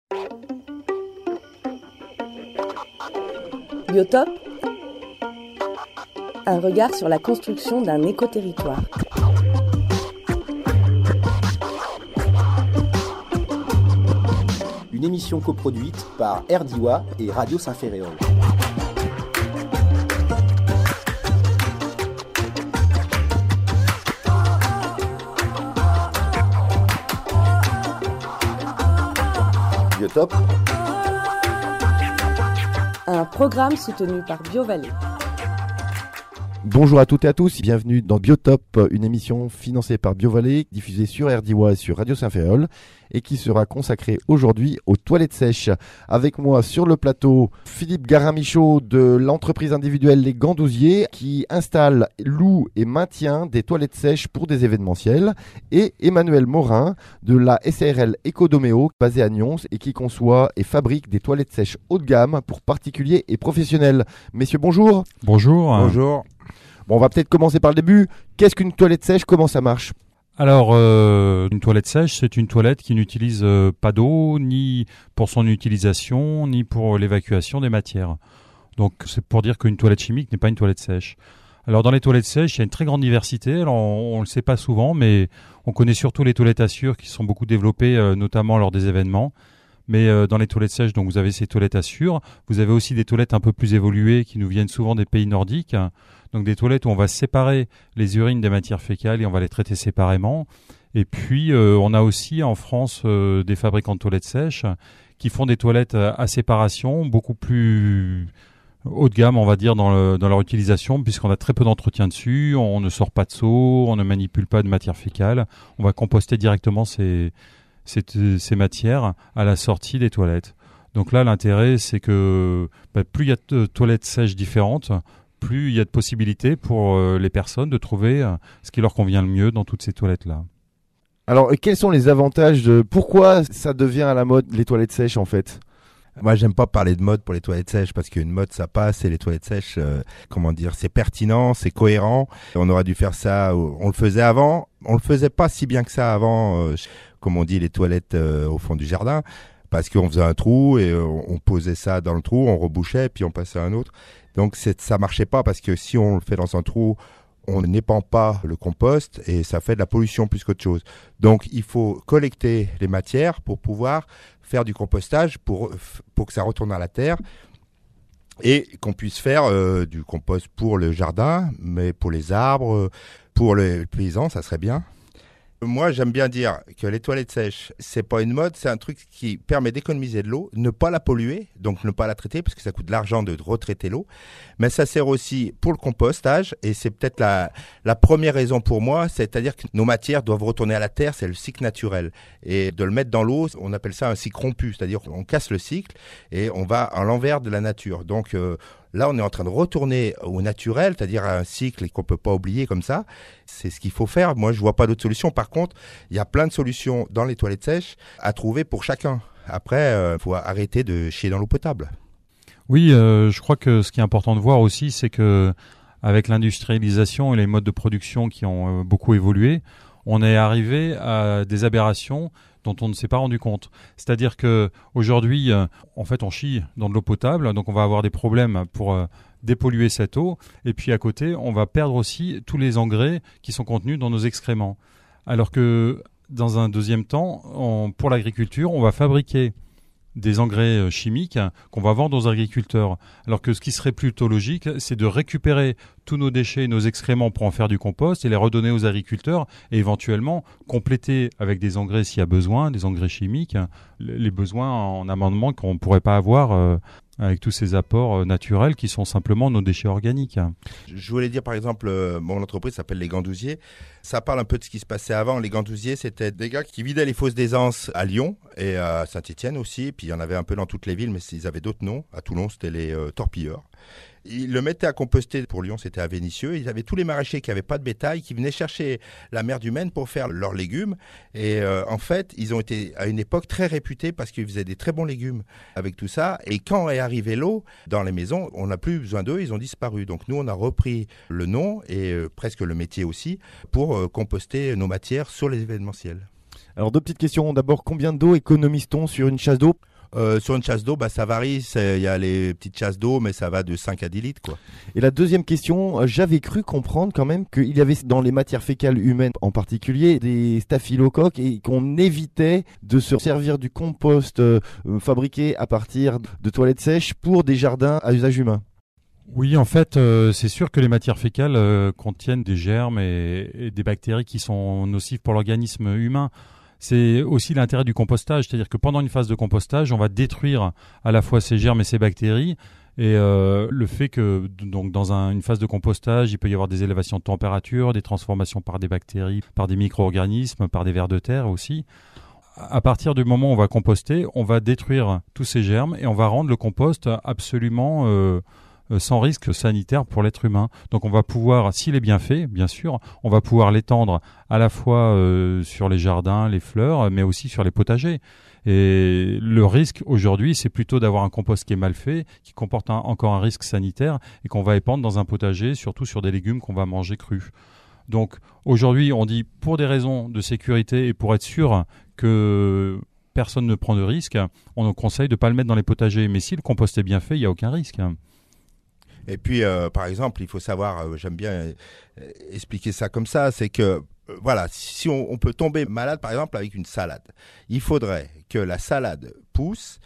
Biotope, un regard sur la construction d'un écoterritoire. Une émission coproduite par RDIWA et Radio Saint-Ferréol. Biotope, Un programme soutenu par BioVallée. Bonjour à toutes et à tous, bienvenue dans Biotope, une émission financée par BioVallée, diffusée sur RDIWA et sur Radio Saint-Ferréol et qui sera consacrée aujourd'hui aux toilettes sèches. Avec moi sur le plateau, Philippe Garamichaud de l'entreprise individuelle Les Gandousiers qui installe, loue et maintient des toilettes sèches pour des événementiels, et Emmanuel Morin de la SARL Ecodoméo basée à Nyons et qui conçoit et fabrique des toilettes sèches haut de gamme pour particuliers et professionnels. Messieurs, bonjour. Bonjour. Bonjour. Bon, on va peut-être commencer par le début. Qu'est-ce qu'une toilette sèche ? Comment ça marche ? Alors, une toilette sèche, c'est une toilette qui n'utilise pas d'eau, ni pour son utilisation, ni pour l'évacuation des matières. Donc, c'est pour dire qu'une toilette chimique n'est pas une toilette sèche. Alors, dans les toilettes sèches, il y a une très grande diversité. Alors, on ne le sait pas souvent, mais on connaît surtout les toilettes à Sûre qui sont beaucoup développées, notamment lors des événements. Mais dans les toilettes sèches, donc vous avez ces toilettes à Sûre. Vous avez aussi des toilettes un peu plus évoluées qui nous viennent souvent des pays nordiques. Donc des toilettes où on va séparer les urines des matières fécales et on va les traiter séparément. Et puis on a aussi en France des fabricants de toilettes sèches qui font des toilettes à séparation beaucoup plus haut de gamme, on va dire, dans leur utilisation, puisqu'on a très peu d'entretien dessus, on ne sort pas de seau, on ne manipule pas de matières fécales. On va composter directement ces matières à la sortie des toilettes. Donc là, l'intérêt, c'est que plus il y a de toilettes sèches différentes, plus il y a de possibilités pour les personnes de trouver ce qui leur convient le mieux dans toutes ces toilettes-là. Alors, quels sont les avantages pourquoi ça devient à la mode, les toilettes sèches, en fait ? Moi, j'aime pas parler de mode pour les toilettes sèches parce qu'une mode, ça passe et les toilettes sèches, c'est pertinent, c'est cohérent. On aurait dû faire ça, on le faisait avant. On le faisait pas si bien que ça avant, comme on dit, les toilettes au fond du jardin. Parce qu'on faisait un trou et on posait ça dans le trou, on rebouchait puis on passait à un autre. Donc ça marchait pas parce que si on le fait dans un trou, on n'épand pas le compost et ça fait de la pollution plus qu'autre chose. Donc il faut collecter les matières pour pouvoir faire du compostage pour que ça retourne à la terre et qu'on puisse faire du compost pour le jardin, mais pour les arbres, pour les paysans, ça serait bien. Moi, j'aime bien dire que les toilettes sèches, c'est pas une mode, c'est un truc qui permet d'économiser de l'eau, ne pas la polluer, donc ne pas la traiter, parce que ça coûte de l'argent de retraiter l'eau. Mais ça sert aussi pour le compostage, et c'est peut-être la première raison pour moi, c'est-à-dire que nos matières doivent retourner à la terre, c'est le cycle naturel. Et de le mettre dans l'eau, on appelle ça un cycle rompu, c'est-à-dire qu'on casse le cycle et on va à l'envers de la nature. Donc là, on est en train de retourner au naturel, c'est-à-dire à un cycle qu'on ne peut pas oublier comme ça. C'est ce qu'il faut faire. Moi, je ne vois pas d'autre solution. Par contre, il y a plein de solutions dans les toilettes sèches à trouver pour chacun. Après, il faut arrêter de chier dans l'eau potable. Oui, je crois que ce qui est important de voir aussi, c'est que avec l'industrialisation et les modes de production qui ont beaucoup évolué, on est arrivé à des aberrations dont on ne s'est pas rendu compte. C'est-à-dire que aujourd'hui, en fait, on chie dans de l'eau potable, donc on va avoir des problèmes pour dépolluer cette eau. Et puis à côté, on va perdre aussi tous les engrais qui sont contenus dans nos excréments. Alors que dans un deuxième temps, pour l'agriculture, on va fabriquer des engrais chimiques qu'on va vendre aux agriculteurs. Alors que ce qui serait plutôt logique, c'est de récupérer tous nos déchets, nos excréments pour en faire du compost et les redonner aux agriculteurs et éventuellement compléter avec des engrais s'il y a besoin, des engrais chimiques, les besoins en amendement qu'on ne pourrait pas avoir avec tous ces apports naturels qui sont simplement nos déchets organiques. Je voulais dire par exemple, mon entreprise s'appelle Les Gandousiers. Ça parle un peu de ce qui se passait avant. Les Gandousiers, c'était des gars qui vidaient les fosses d'aisance à Lyon et à Saint-Étienne aussi. Puis il y en avait un peu dans toutes les villes, mais ils avaient d'autres noms. À Toulon, c'était les torpilleurs. Ils le mettaient à composter. Pour Lyon, c'était à Vénissieux. Ils avaient tous les maraîchers qui n'avaient pas de bétail, qui venaient chercher la mer du Maine pour faire leurs légumes. Et en fait, ils ont été à une époque très réputés parce qu'ils faisaient des très bons légumes avec tout ça. Et quand est arrivée l'eau dans les maisons, on n'a plus besoin d'eux, ils ont disparu. Donc nous, on a repris le nom et presque le métier aussi pour composter nos matières sur les événementiels. Alors deux petites questions. D'abord, combien d'eau économise-t-on sur une chasse d'eau ? Sur une chasse d'eau, ça varie. Il y a les petites chasses d'eau, mais ça va de 5 à 10 litres, quoi. Et la deuxième question, j'avais cru comprendre quand même qu'il y avait dans les matières fécales humaines en particulier des staphylocoques et qu'on évitait de se servir du compost fabriqué à partir de toilettes sèches pour des jardins à usage humain. Oui, en fait, c'est sûr que les matières fécales contiennent des germes et des bactéries qui sont nocives pour l'organisme humain. C'est aussi l'intérêt du compostage, c'est-à-dire que pendant une phase de compostage, on va détruire à la fois ces germes et ces bactéries. Et le fait que donc dans une phase de compostage, il peut y avoir des élévations de température, des transformations par des bactéries, par des micro-organismes, par des vers de terre aussi. À partir du moment où on va composter, on va détruire tous ces germes et on va rendre le compost absolument sans risque sanitaire pour l'être humain. Donc on va pouvoir, s'il est bien fait, bien sûr, on va pouvoir l'étendre à la fois sur les jardins, les fleurs, mais aussi sur les potagers. Et le risque aujourd'hui, c'est plutôt d'avoir un compost qui est mal fait, qui comporte encore un risque sanitaire et qu'on va épandre dans un potager, surtout sur des légumes qu'on va manger crus. Donc aujourd'hui, on dit pour des raisons de sécurité et pour être sûr que personne ne prend de risque, on nous conseille de ne pas le mettre dans les potagers. Mais si le compost est bien fait, il n'y a aucun risque. Et puis, par exemple, il faut savoir, j'aime bien expliquer ça comme ça, c'est que, voilà, si on peut tomber malade, par exemple, avec une salade, il faudrait que la salade pousse,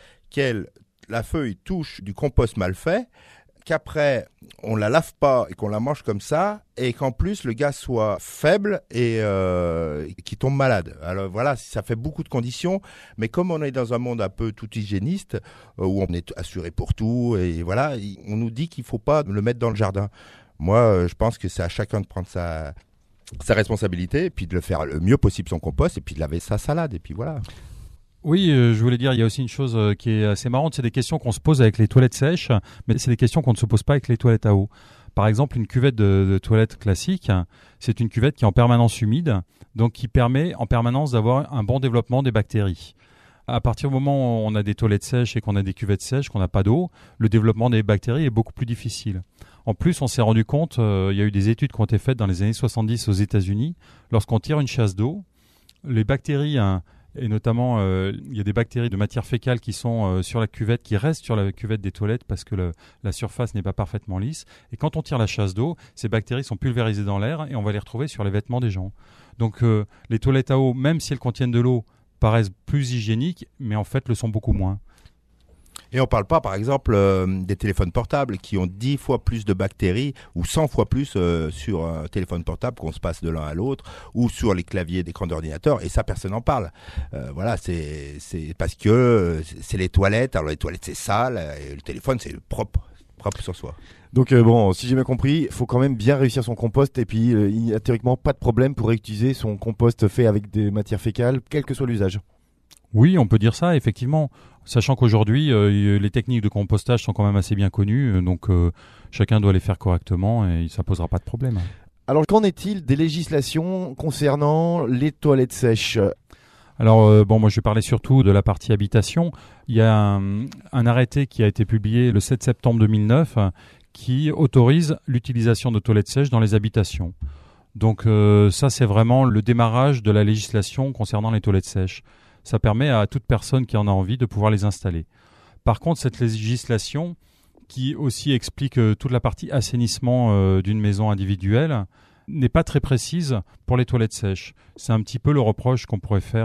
la feuille touche du compost mal fait, qu'après, on la lave pas et qu'on la mange comme ça, et qu'en plus, le gaz soit faible et qu'il tombe malade. Alors voilà, ça fait beaucoup de conditions, mais comme on est dans un monde un peu tout hygiéniste, où on est assuré pour tout, et voilà, on nous dit qu'il faut pas le mettre dans le jardin. Moi, je pense que c'est à chacun de prendre sa responsabilité, et puis de le faire le mieux possible son compost, et puis de laver sa salade, et puis voilà. Oui, je voulais dire, il y a aussi une chose qui est assez marrante, c'est des questions qu'on se pose avec les toilettes sèches, mais c'est des questions qu'on ne se pose pas avec les toilettes à eau. Par exemple, une cuvette de toilette classique, c'est une cuvette qui est en permanence humide, donc qui permet en permanence d'avoir un bon développement des bactéries. À partir du moment où on a des toilettes sèches et qu'on a des cuvettes sèches, qu'on n'a pas d'eau, le développement des bactéries est beaucoup plus difficile. En plus, on s'est rendu compte, il y a eu des études qui ont été faites dans les années 70 aux États-Unis, lorsqu'on tire une chasse d'eau, les bactéries... Et notamment, il y a des bactéries de matière fécale qui sont sur la cuvette, qui restent sur la cuvette des toilettes parce que la surface n'est pas parfaitement lisse. Et quand on tire la chasse d'eau, ces bactéries sont pulvérisées dans l'air et on va les retrouver sur les vêtements des gens. Donc les toilettes à eau, même si elles contiennent de l'eau, paraissent plus hygiéniques, mais en fait le sont beaucoup moins. Et on ne parle pas, par exemple, des téléphones portables qui ont 10 fois plus de bactéries ou 100 fois plus sur un téléphone portable qu'on se passe de l'un à l'autre, ou sur les claviers d'écran d'ordinateur, et ça, personne n'en parle. Voilà, c'est parce que c'est les toilettes. Alors les toilettes, c'est sale, et le téléphone, c'est propre sur soi. Donc bon, si j'ai bien compris, il faut quand même bien réussir son compost, et puis il n'y a théoriquement pas de problème pour réutiliser son compost fait avec des matières fécales, quel que soit l'usage. Oui, on peut dire ça, effectivement. Sachant qu'aujourd'hui, les techniques de compostage sont quand même assez bien connues, donc chacun doit les faire correctement et ça ne posera pas de problème. Alors, qu'en est-il des législations concernant les toilettes sèches ? Alors, moi je vais parler surtout de la partie habitation. Il y a un arrêté qui a été publié le 7 septembre 2009 qui autorise l'utilisation de toilettes sèches dans les habitations. Donc ça, c'est vraiment le démarrage de la législation concernant les toilettes sèches. Ça permet à toute personne qui en a envie de pouvoir les installer. Par contre, cette législation, qui aussi explique toute la partie assainissement d'une maison individuelle, n'est pas très précise pour les toilettes sèches. C'est un petit peu le reproche qu'on pourrait faire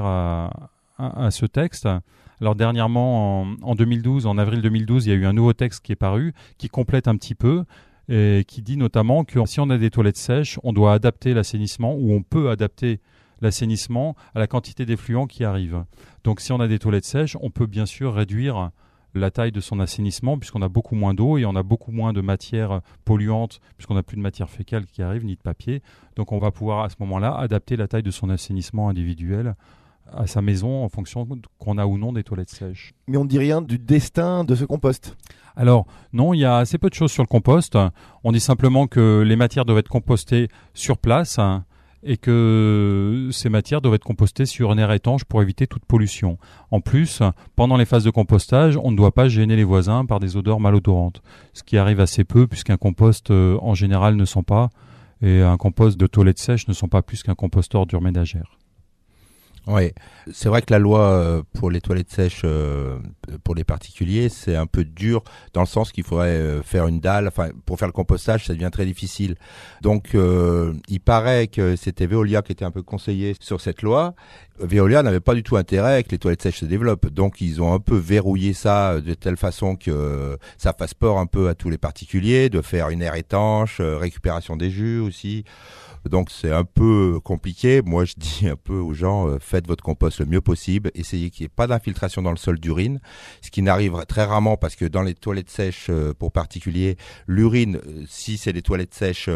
à ce texte. Alors dernièrement, en 2012, en avril 2012, il y a eu un nouveau texte qui est paru, qui complète un petit peu, et qui dit notamment que si on a des toilettes sèches, on doit adapter l'assainissement, ou on peut adapter l'assainissement à la quantité d'effluents qui arrivent. Donc si on a des toilettes sèches, on peut bien sûr réduire la taille de son assainissement puisqu'on a beaucoup moins d'eau et on a beaucoup moins de matières polluantes puisqu'on n'a plus de matière fécale qui arrive ni de papier. Donc on va pouvoir à ce moment-là adapter la taille de son assainissement individuel à sa maison en fonction qu'on a ou non des toilettes sèches. Mais on ne dit rien du destin de ce compost. Alors non, il y a assez peu de choses sur le compost. On dit simplement que les matières doivent être compostées sur place et que ces matières doivent être compostées sur un air étanche pour éviter toute pollution. En plus, pendant les phases de compostage, on ne doit pas gêner les voisins par des odeurs malodorantes, ce qui arrive assez peu puisqu'un compost en général ne sent pas, et un compost de toilette sèche ne sent pas plus qu'un compost d'ordures ménagères. Oui, c'est vrai que la loi pour les toilettes sèches pour les particuliers, c'est un peu dur dans le sens qu'il faudrait faire une dalle. Enfin, pour faire le compostage, ça devient très difficile. Donc, il paraît que c'était Veolia qui était un peu conseillé sur cette loi. Veolia n'avait pas du tout intérêt que les toilettes sèches se développent. Donc, ils ont un peu verrouillé ça de telle façon que ça fasse peur un peu à tous les particuliers, de faire une aire étanche, récupération des jus aussi. Donc c'est un peu compliqué. Moi je dis un peu aux gens, faites votre compost le mieux possible, essayez qu'il n'y ait pas d'infiltration dans le sol d'urine, ce qui n'arrive très rarement parce que dans les toilettes sèches pour particuliers, l'urine, si c'est des toilettes sèches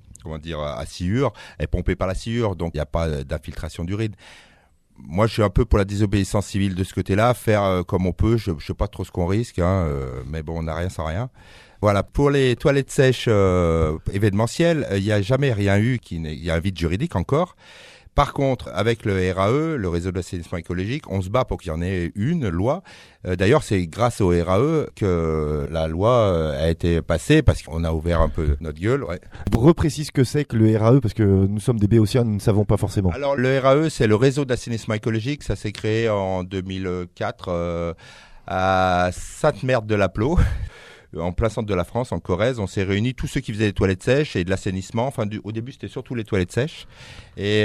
à sciure, est pompée par la sciure, donc il n'y a pas d'infiltration d'urine. Moi, je suis un peu pour la désobéissance civile de ce côté-là, faire comme on peut. Je sais pas trop ce qu'on risque, mais bon, on n'a rien sans rien. Voilà, pour les toilettes sèches événementielles, il n'y a jamais rien eu, il y a un vide juridique encore. Par contre, avec le RAE, le réseau d'assainissement écologique, on se bat pour qu'il y en ait une loi. D'ailleurs, c'est grâce au RAE que la loi a été passée, parce qu'on a ouvert un peu notre gueule. Ouais. Reprécise ce que c'est que le RAE, parce que nous sommes des béotiens, nous ne savons pas forcément. Alors, le RAE, c'est le réseau d'assainissement écologique. Ça s'est créé en 2004 à Sainte-Mère-de-la-Plot. En plein centre de la France, en Corrèze, on s'est réunis tous ceux qui faisaient des toilettes sèches et de l'assainissement. Enfin, au début, c'était surtout les toilettes sèches. Et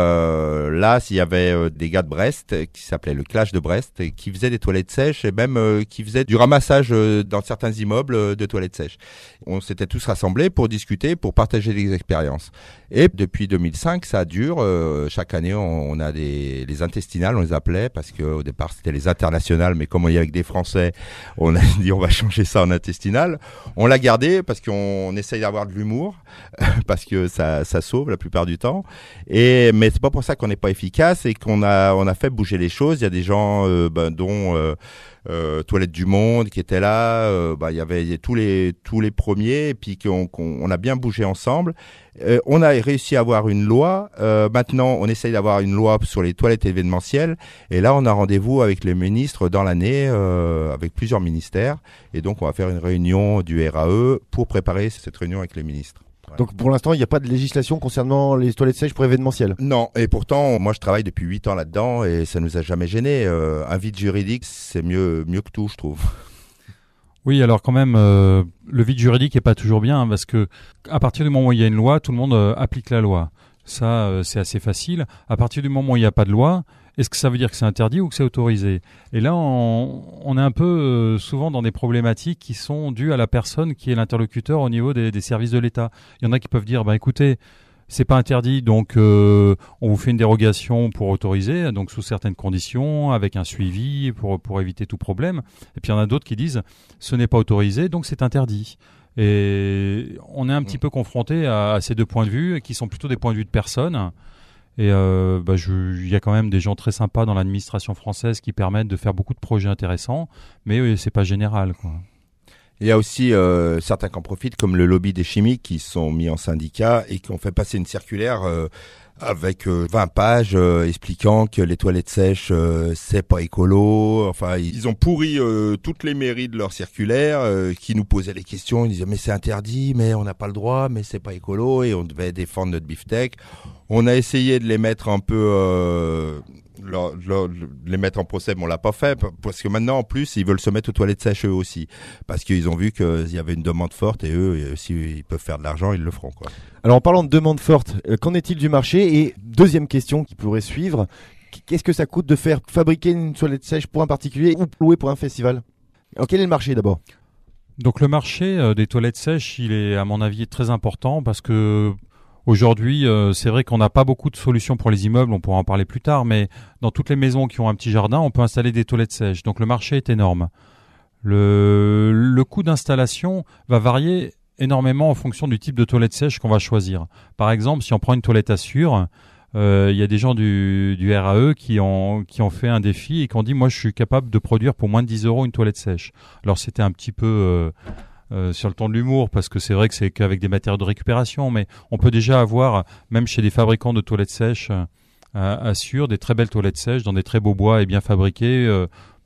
là, il y avait des gars de Brest qui s'appelaient le Clash de Brest, et qui faisaient des toilettes sèches et même qui faisaient du ramassage dans certains immeubles de toilettes sèches. On s'était tous rassemblés pour discuter, pour partager des expériences. Et depuis 2005, ça dure. Chaque année, on a les intestinales, on les appelait, parce qu'au départ, c'était les internationales, mais comme on y est avec des Français, on a dit on va changer ça en intestinales. On l'a gardé parce qu'on essaye d'avoir de l'humour, parce que ça sauve la plupart du temps. Mais c'est pas pour ça qu'on n'est pas efficace et qu'on a fait bouger les choses. Il y a des gens dont Toilettes du Monde qui étaient là. Il y avait tous les premiers, et puis qu'on a bien bougé ensemble. On a réussi à avoir une loi. Maintenant, on essaye d'avoir une loi sur les toilettes événementielles. Et là, on a rendez-vous avec les ministres dans l'année, avec plusieurs ministères. Et donc, on va faire une réunion du RAE pour préparer cette réunion avec les ministres. Voilà. Donc, pour l'instant, il n'y a pas de législation concernant les toilettes sèches pour événementiel? Non. Et pourtant, moi, je travaille depuis 8 ans là-dedans et ça nous a jamais gêné. Un vide juridique, c'est mieux que tout, je trouve. Oui, alors quand même, le vide juridique est pas toujours bien, parce que à partir du moment où il y a une loi, tout le monde applique la loi. Ça, c'est assez facile. À partir du moment où il n'y a pas de loi, est-ce que ça veut dire que c'est interdit ou que c'est autorisé? Et là, on est un peu souvent dans des problématiques qui sont dues à la personne qui est l'interlocuteur au niveau des services de l'État. Il y en a qui peuvent dire, écoutez, c'est pas interdit, donc on vous fait une dérogation pour autoriser, donc sous certaines conditions, avec un suivi pour éviter tout problème. Et puis il y en a d'autres qui disent, ce n'est pas autorisé, donc c'est interdit. Et on est un petit peu confronté à ces deux points de vue, qui sont plutôt des points de vue de personnes. Et il y a quand même des gens très sympas dans l'administration française qui permettent de faire beaucoup de projets intéressants, mais c'est pas général, quoi. Il y a aussi certains qui en profitent, comme le lobby des chimiques, qui sont mis en syndicat et qui ont fait passer une circulaire avec 20 pages expliquant que les toilettes sèches, c'est pas écolo. Enfin, ils ont pourri toutes les mairies de leur circulaire, qui nous posaient les questions. Ils disaient, mais c'est interdit, mais on n'a pas le droit, mais c'est pas écolo, et on devait défendre notre beefsteak. On a essayé de les mettre un peu... les mettre en procès, mais on l'a pas fait, parce que maintenant, en plus, ils veulent se mettre aux toilettes sèches eux aussi, parce qu'ils ont vu qu'il y avait une demande forte, et eux, s'ils peuvent faire de l'argent, ils le feront, quoi. Alors, en parlant de demande forte, qu'en est-il du marché? Et deuxième question qui pourrait suivre, qu'est-ce que ça coûte de faire fabriquer une toilette sèche pour un particulier ou louer pour un festival? Alors, quel est le marché d'abord? Donc le marché des toilettes sèches, il est à mon avis très important, parce que aujourd'hui, c'est vrai qu'on n'a pas beaucoup de solutions pour les immeubles, on pourra en parler plus tard, mais dans toutes les maisons qui ont un petit jardin, on peut installer des toilettes sèches. Donc le marché est énorme. Le coût d'installation va varier énormément en fonction du type de toilette sèche qu'on va choisir. Par exemple, si on prend une toilette à Sûre, il y a des gens du RAE qui ont fait un défi et qui ont dit, moi je suis capable de produire pour moins de 10 € une toilette sèche. Alors c'était un petit peu... sur le ton de l'humour, parce que c'est vrai que c'est qu'avec des matériaux de récupération, mais on peut déjà avoir, même chez des fabricants de toilettes sèches à Sûre, des très belles toilettes sèches dans des très beaux bois et bien fabriquées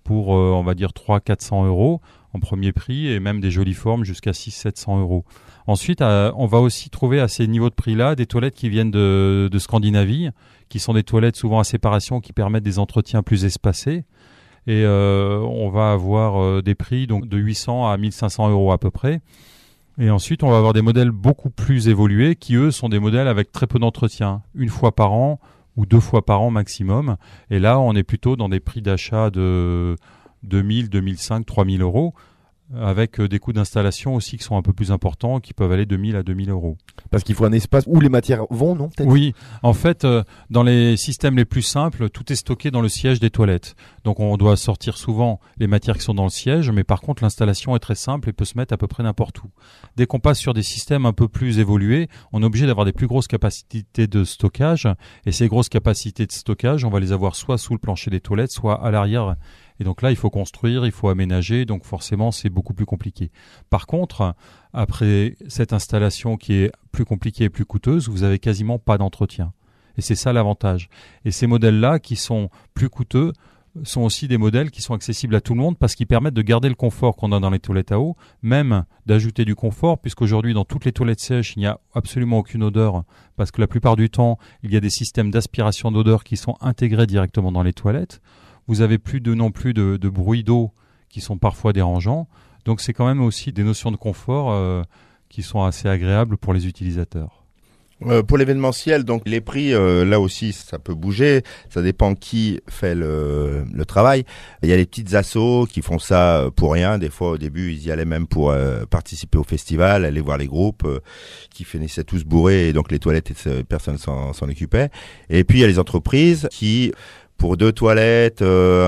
pour, on va dire, 300-400 euros en premier prix, et même des jolies formes jusqu'à 600-700 euros. Ensuite, on va aussi trouver à ces niveaux de prix-là des toilettes qui viennent de Scandinavie, qui sont des toilettes souvent à séparation qui permettent des entretiens plus espacés. Et on va avoir des prix donc de 800 à 1500 euros à peu près. Et ensuite, on va avoir des modèles beaucoup plus évolués qui, eux, sont des modèles avec très peu d'entretien, 1 fois par an ou 2 fois par an maximum. Et là, on est plutôt dans des prix d'achat de 2000, 2005, 3000 euros, avec des coûts d'installation aussi qui sont un peu plus importants, qui peuvent aller de 1000 à 2000 euros. Parce qu'il faut un espace où les matières vont, non peut-être ? Oui, en fait, dans les systèmes les plus simples, tout est stocké dans le siège des toilettes. Donc on doit sortir souvent les matières qui sont dans le siège, mais par contre l'installation est très simple et peut se mettre à peu près n'importe où. Dès qu'on passe sur des systèmes un peu plus évolués, on est obligé d'avoir des plus grosses capacités de stockage, et ces grosses capacités de stockage, on va les avoir soit sous le plancher des toilettes, soit à l'arrière. Et donc là, il faut construire, il faut aménager, donc forcément, c'est beaucoup plus compliqué. Par contre, après cette installation qui est plus compliquée et plus coûteuse, vous avez quasiment pas d'entretien. Et c'est ça l'avantage. Et ces modèles-là, qui sont plus coûteux, sont aussi des modèles qui sont accessibles à tout le monde parce qu'ils permettent de garder le confort qu'on a dans les toilettes à eau, même d'ajouter du confort, puisqu'aujourd'hui, dans toutes les toilettes sèches, il n'y a absolument aucune odeur, parce que la plupart du temps, il y a des systèmes d'aspiration d'odeur qui sont intégrés directement dans les toilettes. Vous avez non plus de bruit d'eau qui sont parfois dérangeants. Donc c'est quand même aussi des notions de confort qui sont assez agréables pour les utilisateurs. Pour l'événementiel, donc les prix, là aussi, ça peut bouger. Ça dépend qui fait le travail. Il y a les petites assos qui font ça pour rien. Des fois, au début, ils y allaient même pour participer au festival, aller voir les groupes qui finissaient tous bourrés, et donc les toilettes, personne s'en occupait. Et puis, il y a les entreprises qui... Pour 2 toilettes,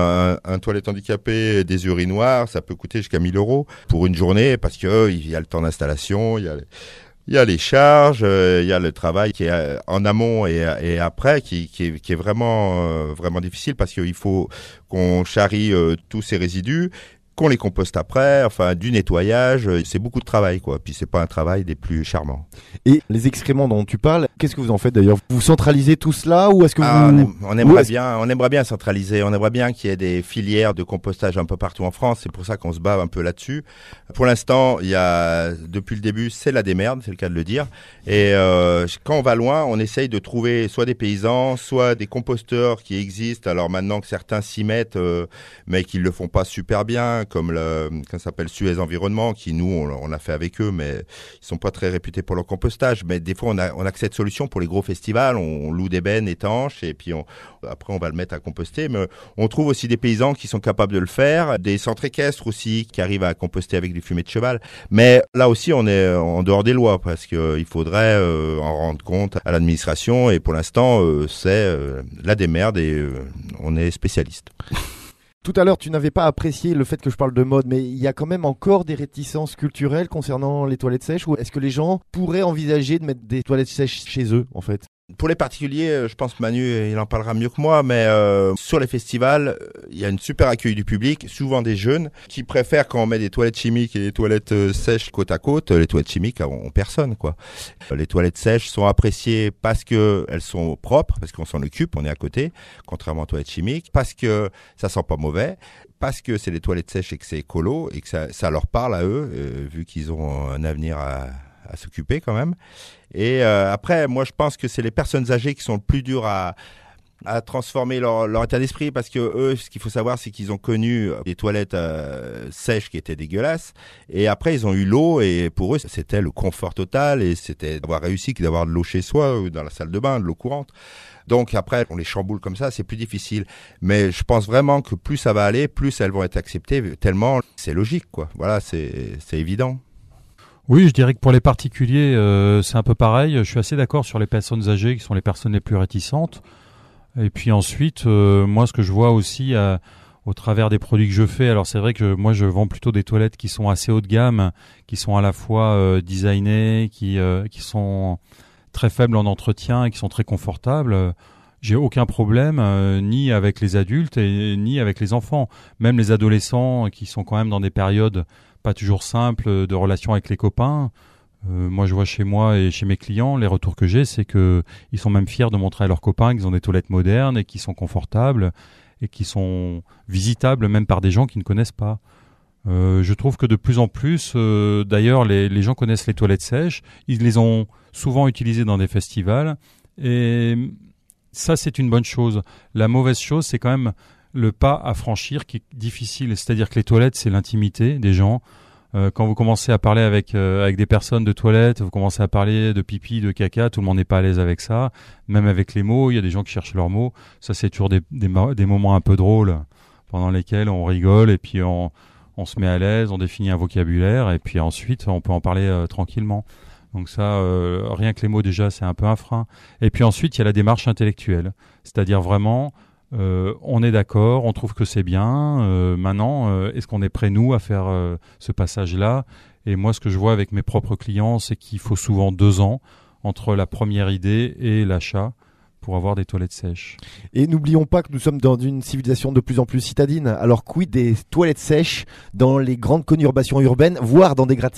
un toilette handicapé, des urinoirs, ça peut coûter jusqu'à 1000 euros pour une journée, parce que il y a le temps d'installation, il y a les charges, il y a le travail qui est en amont et après qui est vraiment difficile, parce qu'il faut qu'on charrie tous ces résidus, qu'on les composte après, enfin du nettoyage, c'est beaucoup de travail quoi. Puis c'est pas un travail des plus charmants. Et les excréments dont tu parles, qu'est-ce que vous en faites d'ailleurs ? Vous centralisez tout cela ou est-ce que on aimerait bien centraliser, on aimerait bien qu'il y ait des filières de compostage un peu partout en France, c'est pour ça qu'on se bat un peu là-dessus. Pour l'instant, il y a depuis le début, c'est la démerde, c'est le cas de le dire. Et quand on va loin, on essaye de trouver soit des paysans, soit des composteurs qui existent. Alors maintenant que certains s'y mettent, mais qu'ils le font pas super bien, comme ça s'appelle Suez Environnement, qui nous on a fait avec eux, mais ils sont pas très réputés pour leur compostage. Mais des fois on a que cette solution pour les gros festivals, on loue des bennes étanches et puis après on va le mettre à composter. Mais on trouve aussi des paysans qui sont capables de le faire, des centres équestres aussi qui arrivent à composter avec du fumier de cheval. Mais là aussi on est en dehors des lois parce que il faudrait en rendre compte à l'administration, et pour l'instant c'est la démerde et on est spécialiste. Tout à l'heure, tu n'avais pas apprécié le fait que je parle de mode, mais il y a quand même encore des réticences culturelles concernant les toilettes sèches, ou est-ce que les gens pourraient envisager de mettre des toilettes sèches chez eux, en fait ? Pour les particuliers, je pense que Manu, il en parlera mieux que moi, mais sur les festivals, il y a une super accueil du public, souvent des jeunes, qui préfèrent quand on met des toilettes chimiques et des toilettes sèches côte à côte. Les toilettes chimiques ont personne, quoi. Les toilettes sèches sont appréciées parce que elles sont propres, parce qu'on s'en occupe, on est à côté, contrairement aux toilettes chimiques, parce que ça sent pas mauvais, parce que c'est des toilettes sèches et que c'est écolo et que ça leur parle à eux, vu qu'ils ont un avenir à s'occuper quand même. Et après, moi, je pense que c'est les personnes âgées qui sont le plus dures à transformer leur état d'esprit, parce que eux, ce qu'il faut savoir, c'est qu'ils ont connu des toilettes sèches qui étaient dégueulasses, et après ils ont eu l'eau, et pour eux c'était le confort total, et c'était d'avoir réussi que d'avoir de l'eau chez soi ou dans la salle de bain, de l'eau courante. Donc après, on les chamboule comme ça, c'est plus difficile. Mais je pense vraiment que plus ça va aller, plus elles vont être acceptées, tellement c'est logique, quoi. Voilà, c'est évident. Oui, je dirais que pour les particuliers, c'est un peu pareil. Je suis assez d'accord sur les personnes âgées qui sont les personnes les plus réticentes. Et puis ensuite, moi, ce que je vois aussi au travers des produits que je fais, alors c'est vrai que moi, je vends plutôt des toilettes qui sont assez haut de gamme, qui sont à la fois designées, qui sont très faibles en entretien et qui sont très confortables. J'ai aucun problème, ni avec les adultes et ni avec les enfants. Même les adolescents qui sont quand même dans des périodes pas toujours simples de relations avec les copains. Moi, je vois chez moi et chez mes clients, les retours que j'ai, c'est que ils sont même fiers de montrer à leurs copains qu'ils ont des toilettes modernes et qui sont confortables. et qui sont visitables même par des gens qui ne connaissent pas. Je trouve que de plus en plus, d'ailleurs, les gens connaissent les toilettes sèches. Ils les ont souvent utilisées dans des festivals. Et ça, c'est une bonne chose. La mauvaise chose, c'est quand même le pas à franchir qui est difficile. C'est-à-dire que les toilettes, c'est l'intimité des gens. Quand vous commencez à parler avec des personnes de toilettes, vous commencez à parler de pipi, de caca, tout le monde n'est pas à l'aise avec ça. Même avec les mots, il y a des gens qui cherchent leurs mots. Ça, c'est toujours des moments un peu drôles pendant lesquels on rigole et puis on se met à l'aise, on définit un vocabulaire et puis ensuite on peut en parler tranquillement. Donc ça, rien que les mots déjà, c'est un peu un frein. Et puis ensuite, il y a la démarche intellectuelle. C'est-à-dire vraiment, on est d'accord, on trouve que c'est bien. Maintenant, est-ce qu'on est prêt, nous, à faire ce passage-là ? Et moi, ce que je vois avec mes propres clients, c'est qu'il faut souvent 2 ans entre la première idée et l'achat pour avoir des toilettes sèches. Et n'oublions pas que nous sommes dans une civilisation de plus en plus citadine. Alors quid des toilettes sèches dans les grandes conurbations urbaines, voire dans des gratte-ciel ?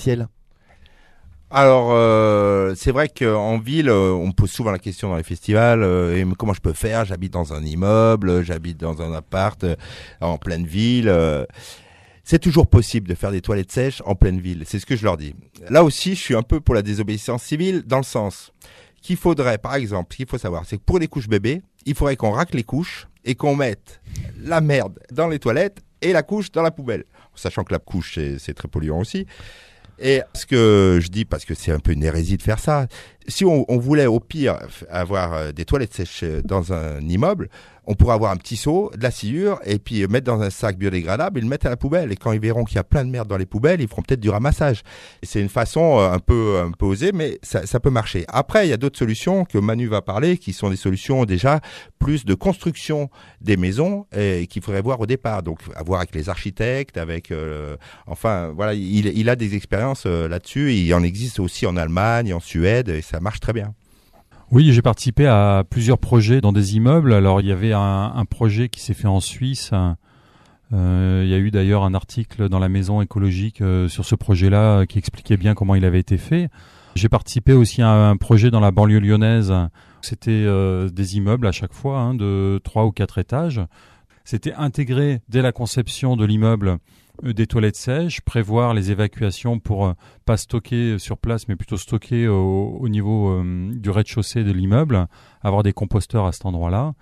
Alors, c'est vrai qu'en ville, on me pose souvent la question dans les festivals, et comment je peux faire ? J'habite dans un immeuble, j'habite dans un appart en pleine ville. C'est toujours possible de faire des toilettes sèches en pleine ville, c'est ce que je leur dis. Là aussi, je suis un peu pour la désobéissance civile, dans le sens qu'il faudrait, par exemple, ce qu'il faut savoir, c'est que pour les couches bébés, il faudrait qu'on racle les couches et qu'on mette la merde dans les toilettes et la couche dans la poubelle. Sachant que la couche, c'est très polluant aussi. Et ce que je dis, parce que c'est un peu une hérésie de faire ça, si on voulait au pire avoir des toilettes sèches dans un immeuble, on pourrait avoir un petit seau, de la sciure, et puis mettre dans un sac biodégradable et le mettre à la poubelle. Et quand ils verront qu'il y a plein de merde dans les poubelles, ils feront peut-être du ramassage. C'est une façon un peu osée, mais ça peut marcher. Après, il y a d'autres solutions que Manu va parler, qui sont des solutions déjà plus de construction des maisons et qu'il faudrait voir au départ. Donc, à voir avec les architectes, avec... enfin, voilà, il a des expériences là-dessus. Il en existe aussi en Allemagne, en Suède, et ça marche très bien. Oui, j'ai participé à plusieurs projets dans des immeubles. Alors, il y avait un projet qui s'est fait en Suisse. Il y a eu d'ailleurs un article dans la Maison écologique sur ce projet-là qui expliquait bien comment il avait été fait. J'ai participé aussi à un projet dans la banlieue lyonnaise. C'était des immeubles à chaque fois de 3 ou 4 étages. C'était intégré dès la conception de l'immeuble des toilettes sèches, prévoir les évacuations pour pas stocker sur place, mais plutôt stocker au niveau du rez-de-chaussée de l'immeuble, avoir des composteurs à cet endroit-là.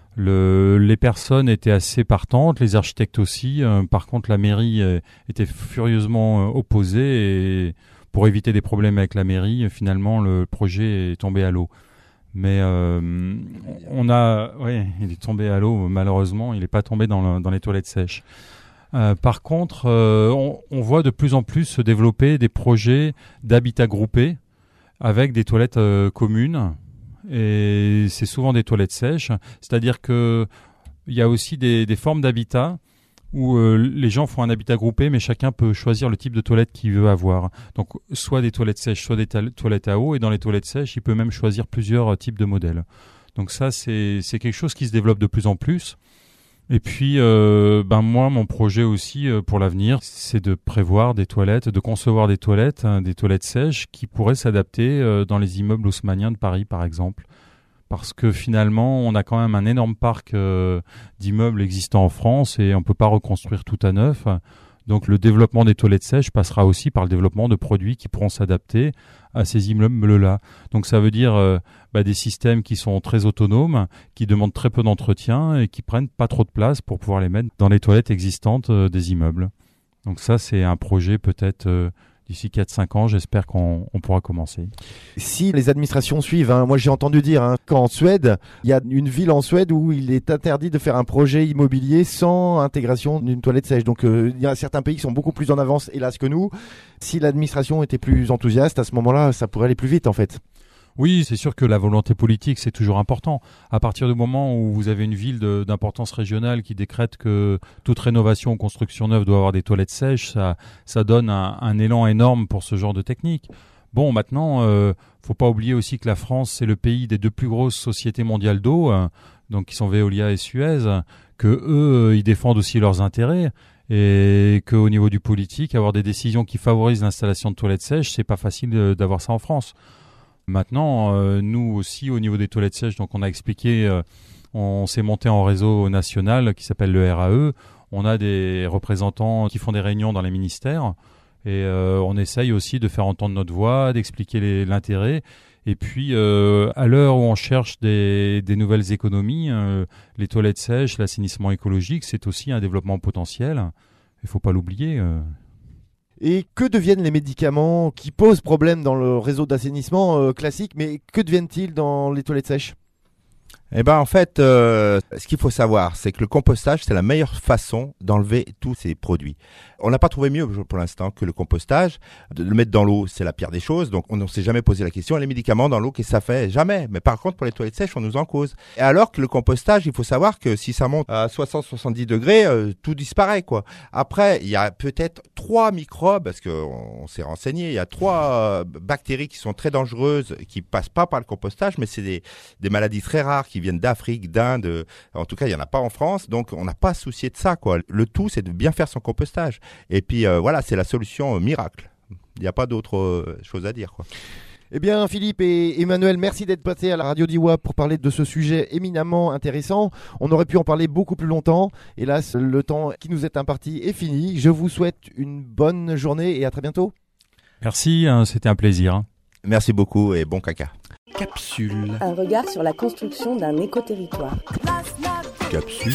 Les personnes étaient assez partantes, les architectes aussi. Par contre, la mairie était furieusement opposée et pour éviter des problèmes avec la mairie, finalement, le projet est tombé à l'eau. Mais il est tombé à l'eau, malheureusement, il n'est pas tombé dans les toilettes sèches. Par contre, on voit de plus en plus se développer des projets d'habitat groupé avec des toilettes communes et c'est souvent des toilettes sèches. C'est-à-dire que il y a aussi des formes d'habitat où les gens font un habitat groupé, mais chacun peut choisir le type de toilette qu'il veut avoir. Donc, soit des toilettes sèches, soit des toilettes à eau, et dans les toilettes sèches, il peut même choisir plusieurs types de modèles. Donc ça, c'est quelque chose qui se développe de plus en plus. Et puis, moi, mon projet aussi pour l'avenir, c'est de prévoir des toilettes, de concevoir des toilettes sèches qui pourraient s'adapter dans les immeubles haussmanniens de Paris, par exemple. Parce que finalement, on a quand même un énorme parc d'immeubles existants en France et on peut pas reconstruire tout à neuf. Donc, le développement des toilettes sèches passera aussi par le développement de produits qui pourront s'adapter à ces immeubles-là. Donc, ça veut dire des systèmes qui sont très autonomes, qui demandent très peu d'entretien et qui prennent pas trop de place pour pouvoir les mettre dans les toilettes existantes des immeubles. Donc ça, c'est un projet peut-être d'ici 4-5 ans, j'espère qu'on pourra commencer. Si les administrations suivent, moi j'ai entendu dire qu'en Suède, il y a une ville en Suède où il est interdit de faire un projet immobilier sans intégration d'une toilette sèche. Donc il y a certains pays qui sont beaucoup plus en avance, hélas, que nous. Si l'administration était plus enthousiaste, à ce moment-là, ça pourrait aller plus vite en fait. Oui, c'est sûr que la volonté politique, c'est toujours important. À partir du moment où vous avez une ville d'importance régionale qui décrète que toute rénovation ou construction neuve doit avoir des toilettes sèches, ça donne un élan énorme pour ce genre de technique. Bon, maintenant, faut pas oublier aussi que la France, c'est le pays des 2 plus grosses sociétés mondiales d'eau, donc qui sont Veolia et Suez, que eux, ils défendent aussi leurs intérêts. Et qu'au niveau du politique, avoir des décisions qui favorisent l'installation de toilettes sèches, c'est pas facile d'avoir ça en France. Maintenant, nous aussi, au niveau des toilettes sèches, donc on a expliqué On s'est monté en réseau national qui s'appelle le RAE. On a des représentants qui font des réunions dans les ministères et on essaye aussi de faire entendre notre voix, d'expliquer l'intérêt. Et puis, à l'heure où on cherche des nouvelles économies, les toilettes sèches, l'assainissement écologique, c'est aussi un développement potentiel. Il ne faut pas l'oublier. Et que deviennent les médicaments qui posent problème dans le réseau d'assainissement classique, mais que deviennent-ils dans les toilettes sèches ? Eh ben en fait, ce qu'il faut savoir, c'est que le compostage, c'est la meilleure façon d'enlever tous ces produits. On n'a pas trouvé mieux pour l'instant que le compostage. De le mettre dans l'eau, c'est la pire des choses. Donc on ne s'est jamais posé la question. Les médicaments dans l'eau, qu'est-ce que ça fait ? Jamais. Mais par contre, pour les toilettes sèches, on nous en cause. Et alors que le compostage, il faut savoir que si ça monte à 60-70 degrés, tout disparaît, quoi. Après, il y a peut-être 3 microbes, parce qu'on s'est renseigné, il y a 3 bactéries qui sont très dangereuses, qui passent pas par le compostage, mais c'est des maladies très rares qui viennent d'Afrique, d'Inde. En tout cas, il y en a pas en France. Donc, on n'a pas à se soucier de ça, quoi. Le tout, c'est de bien faire son compostage. Et puis, voilà, c'est la solution miracle. Il n'y a pas d'autre chose à dire, quoi. Eh bien, Philippe et Emmanuel, merci d'être passés à la radio d'Iwa pour parler de ce sujet éminemment intéressant. On aurait pu en parler beaucoup plus longtemps. Hélas, le temps qui nous est imparti est fini. Je vous souhaite une bonne journée et à très bientôt. Merci, c'était un plaisir. Merci beaucoup et bon caca. Capsule. Un regard sur la construction d'un éco-territoire. Capsule.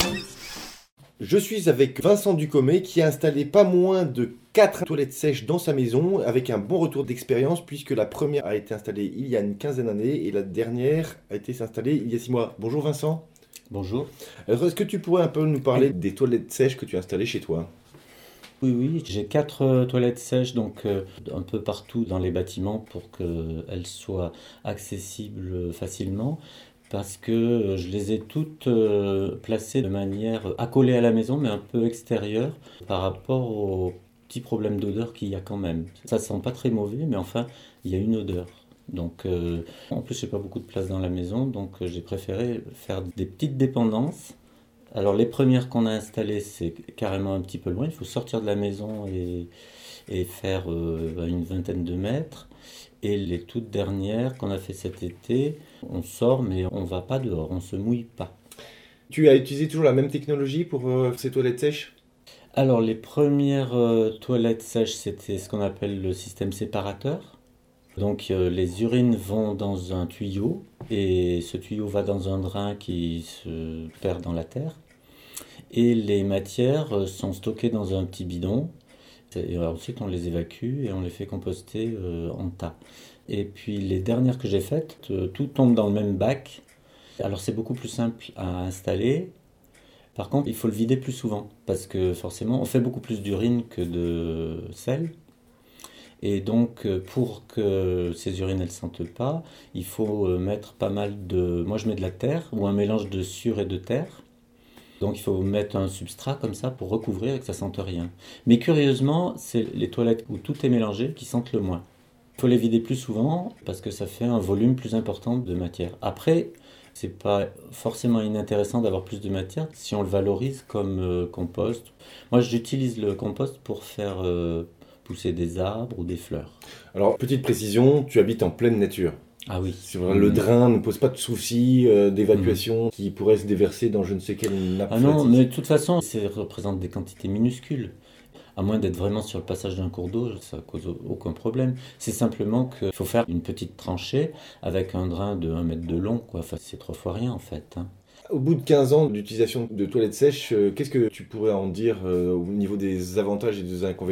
Je suis avec Vincent Ducommet qui a installé pas moins de 4 toilettes sèches dans sa maison avec un bon retour d'expérience puisque la première a été installée il y a une quinzaine d'années et la dernière a été installée il y a 6 mois. Bonjour Vincent. Bonjour. Alors est-ce que tu pourrais un peu nous parler des toilettes sèches que tu as installées chez toi ? Oui, j'ai 4 toilettes sèches donc un peu partout dans les bâtiments pour qu'elles soient accessibles facilement. Parce que je les ai toutes placées de manière accolée à la maison, mais un peu extérieure, par rapport aux petits problèmes d'odeur qu'il y a quand même. Ça sent pas très mauvais, mais enfin, il y a une odeur. Donc, en plus, j'ai pas beaucoup de place dans la maison, donc j'ai préféré faire des petites dépendances. Alors, les premières qu'on a installées, c'est carrément un petit peu loin. Il faut sortir de la maison et faire une vingtaine de mètres. Et les toutes dernières qu'on a fait cet été, on sort mais on ne va pas dehors, on ne se mouille pas. Tu as utilisé toujours la même technologie pour ces toilettes sèches ? Alors les premières toilettes sèches, c'était ce qu'on appelle le système séparateur. Donc les urines vont dans un tuyau et ce tuyau va dans un drain qui se perd dans la terre. Et les matières sont stockées dans un petit bidon. Et ensuite, on les évacue et on les fait composter en tas. Et puis, les dernières que j'ai faites, tout tombe dans le même bac. Alors, c'est beaucoup plus simple à installer. Par contre, il faut le vider plus souvent. Parce que forcément, on fait beaucoup plus d'urine que de sel. Et donc, pour que ces urines ne sentent pas, il faut mettre pas mal de... Moi, je mets de la terre ou un mélange de sueur et de terre. Donc il faut mettre un substrat comme ça pour recouvrir et que ça ne sente rien. Mais curieusement, c'est les toilettes où tout est mélangé qui sentent le moins. Il faut les vider plus souvent parce que ça fait un volume plus important de matière. Après, c'est pas forcément inintéressant d'avoir plus de matière si on le valorise comme compost. Moi, j'utilise le compost pour faire pousser des arbres ou des fleurs. Alors, petite précision, tu habites en pleine nature. Ah oui. Le drain ne pose pas de soucis d'évacuation qui pourrait se déverser dans je ne sais quelle nappe phréatique. Non, mais de toute façon, ça représente des quantités minuscules. À moins d'être vraiment sur le passage d'un cours d'eau, ça ne cause aucun problème. C'est simplement qu'il faut faire une petite tranchée avec un drain de 1 mètre de long, quoi. Enfin, c'est 3 fois rien en fait. Au bout de 15 ans d'utilisation de toilettes sèches, qu'est-ce que tu pourrais en dire au niveau des avantages et des inconvénients ?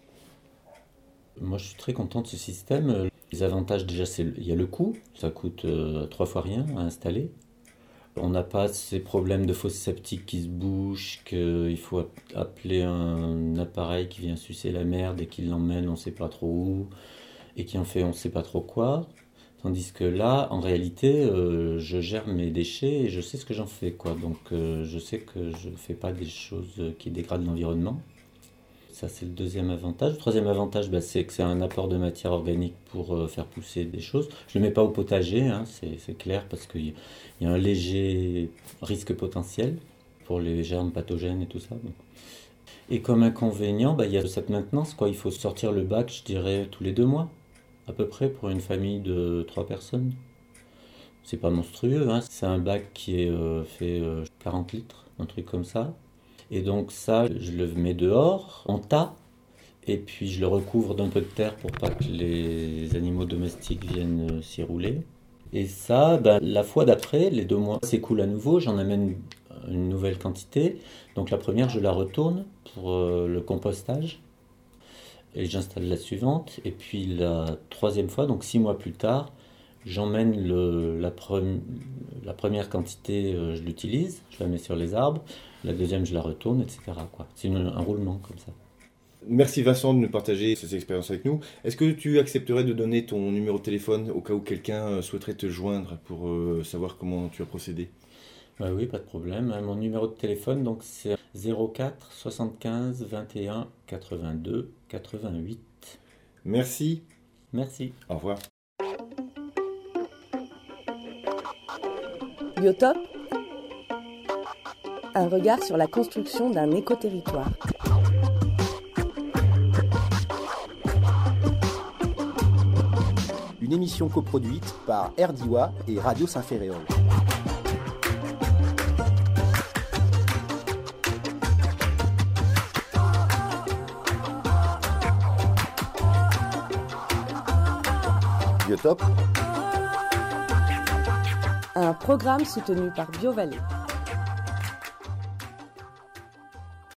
Moi, je suis très content de ce système. Les avantages, déjà, il y a le coût. Ça coûte 3 fois rien à installer. On n'a pas ces problèmes de fosses septiques qui se bouchent, qu'il faut appeler un appareil qui vient sucer la merde et qui l'emmène on ne sait pas trop où, et qui en fait on ne sait pas trop quoi. Tandis que là, en réalité, je gère mes déchets et je sais ce que j'en fais, quoi. Donc je sais que je ne fais pas des choses qui dégradent l'environnement. Ça, c'est le deuxième avantage. Le troisième avantage, c'est que c'est un apport de matière organique pour faire pousser des choses. Je ne le mets pas au potager, c'est clair, parce qu'il y a un léger risque potentiel pour les germes pathogènes et tout ça. Et comme inconvénient, il y a cette maintenance, quoi. Il faut sortir le bac, je dirais, tous les 2 mois, à peu près, pour une famille de 3 personnes. C'est pas monstrueux, hein. C'est un bac qui est fait 40 litres, un truc comme ça. Et donc ça, je le mets dehors, en tas, et puis je le recouvre d'un peu de terre pour pas que les animaux domestiques viennent s'y rouler. Et ça, la fois d'après, les 2 mois s'écoulent à nouveau, j'en amène une nouvelle quantité. Donc la première, je la retourne pour le compostage. Et j'installe la suivante. Et puis la 3e fois, donc 6 mois plus tard, j'emmène la première quantité, je l'utilise, je la mets sur les arbres. La 2e, je la retourne, etc. quoi. C'est un roulement comme ça. Merci Vincent de nous partager ces expériences avec nous. Est-ce que tu accepterais de donner ton numéro de téléphone au cas où quelqu'un souhaiterait te joindre pour savoir comment tu as procédé ? Oui, pas de problème. Mon numéro de téléphone, donc, c'est 04 75 21 82 88. Merci. Merci. Au revoir. Biotop, un regard sur la construction d'un écoterritoire. Une émission coproduite par RDIWA et Radio Saint-Ferréol. Biotop, Un programme soutenu par BioVallée.